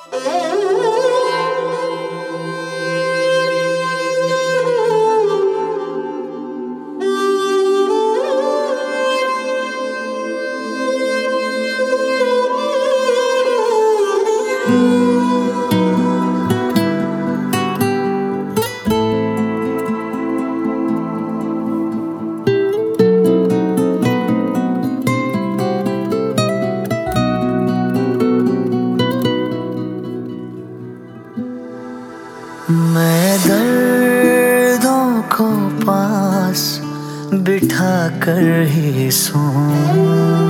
मैं दर्दों को पास बिठा कर ही सोऊं,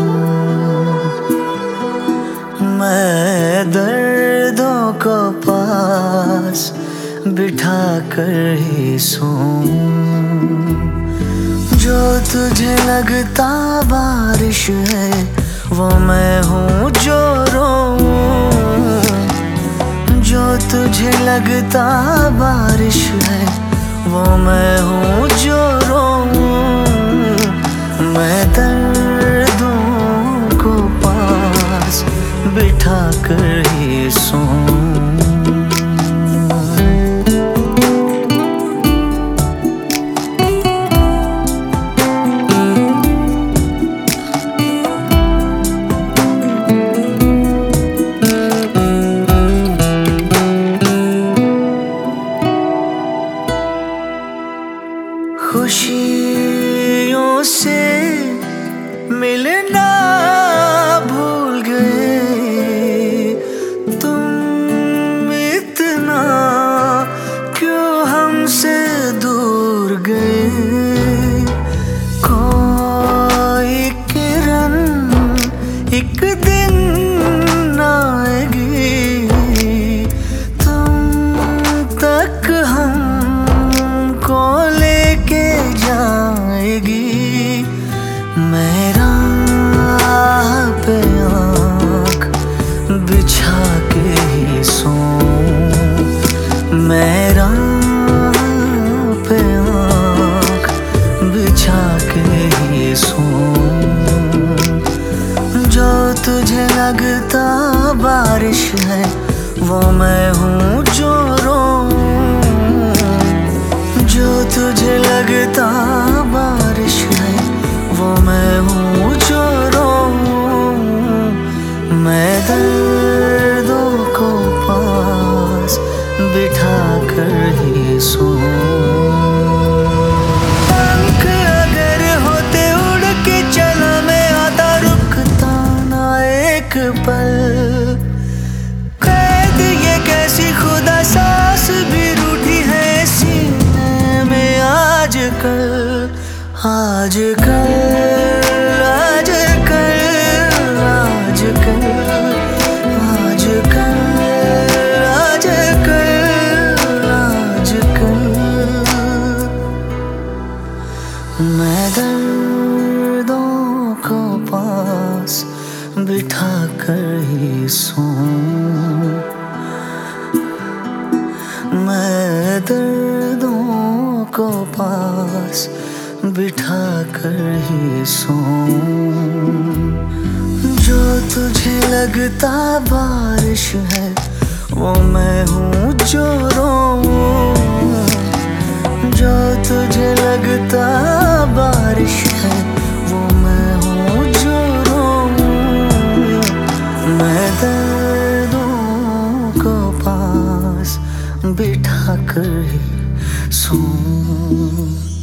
मैं दर्दों को पास बिठा कर ही सोऊं। जो तुझे लगता बारिश है वो मैं हूँ जो रोऊं, जो तुझे लगता बारिश है वो मैं हूँ जो रोऊं। मैं दर्दों को पास बिठा कर ही सोऊं। खुशियों से मिलना भूल गए तुम, इतना क्यों हमसे दूर गए। कोई किरण एक दिन आएगी तुम तक हमको लेके जाएगी। मैं राह पे आँख बिछा के ही सोऊं, मैं राह पे आँख बिछा के ही सोऊं। जो तुझे लगता बारिश है वो मैं हूँ जो रोऊं, जो तुझे लगता बारिश है वो मैं हूँ जो रोऊं। मैं दर्दों को पास बिठा कर ही सोऊं। पंख अगर होते उड़ के चला मैं आता, रुकता ना एक पल। कैद ये कैसी खुदा सांस भी रूठी है सीने में आजकल, आजकल, आजकल, आजकल, आजकल, आजकल, आजकल। मैं दर्दों को पास बिठा कर ही सोऊं, मैं दर्दों को पास बिठा कर ही सोऊं। जो तुझे लगता बारिश है वो मैं हूँ जो रोऊं, जो तुझे लगता बारिश है वो मैं हूँ जो रोऊं। मैं दर्दों को पास बिठा कर ही सोऊं।